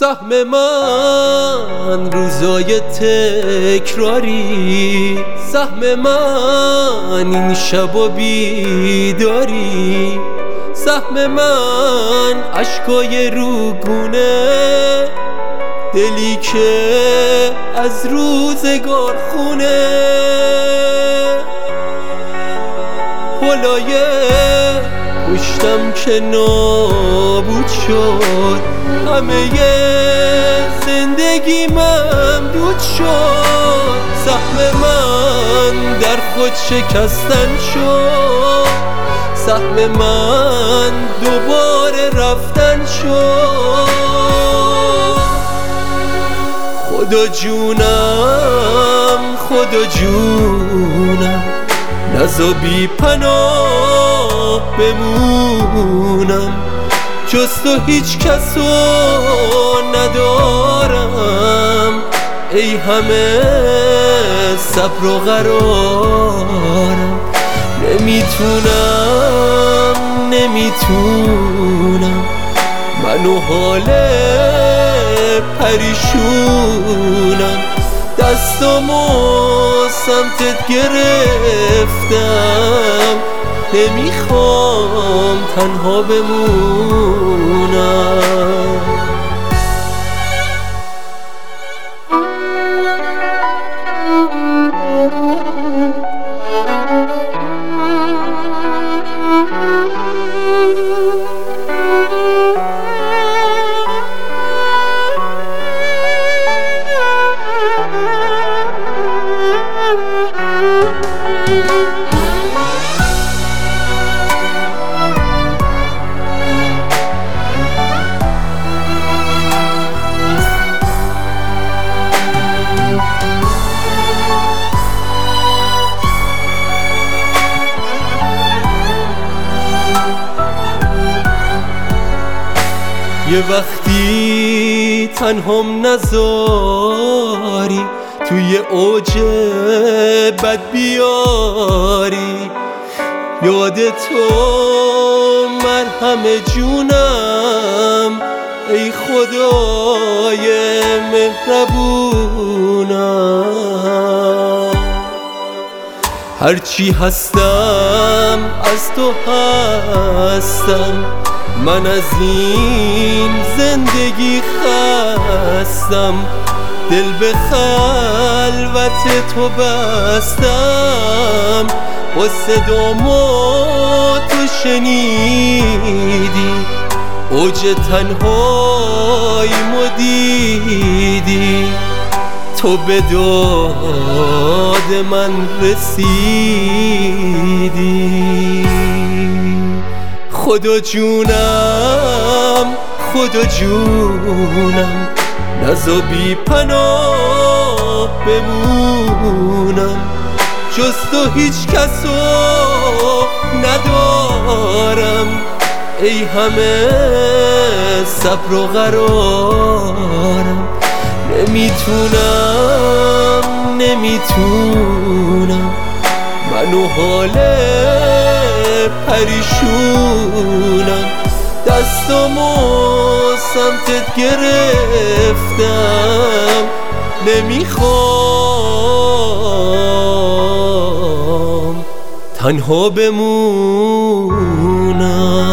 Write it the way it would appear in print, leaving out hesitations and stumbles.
سهم من روزای تکراری، سهم من این شب و بیداری، سهم من اشکای روگونه، دلی که از روزگار خونه، پلای پشتم که نابود شد، همه زندگی ممدود شد، سهم من در خود شکستن شد، سهم من دوباره رفتن شد. خدا جونم خدا جونم، نزا بی پناه بمونم، جز تو هیچ کسو ندارم، ای همه صبر و قرارم. نمیتونم منو حال پریشونم، دستامو سمتت گرفتم، نمیخوام تنها بمونم. یه وقتی تنهام نذاری، توی اوج بد بیاری، یاد تو مرهم جونم، ای خدای مهربونم. هرچی هستم از تو هستم، من از این زندگی خستم، دل به خلوت تو بستم، با صدامو تو شنیدی، اوج تنهاییمو دیدی، تو به داد من رسیدی. خدا جونم خدا جونم، نزا بی پناه بمونم، جز تو هیچ کسو ندارم، ای همه صبر و قرارم. نمیتونم منو حال پریشونم، دستامو سمتت گرفتم، نمیخوام تنها بمونم.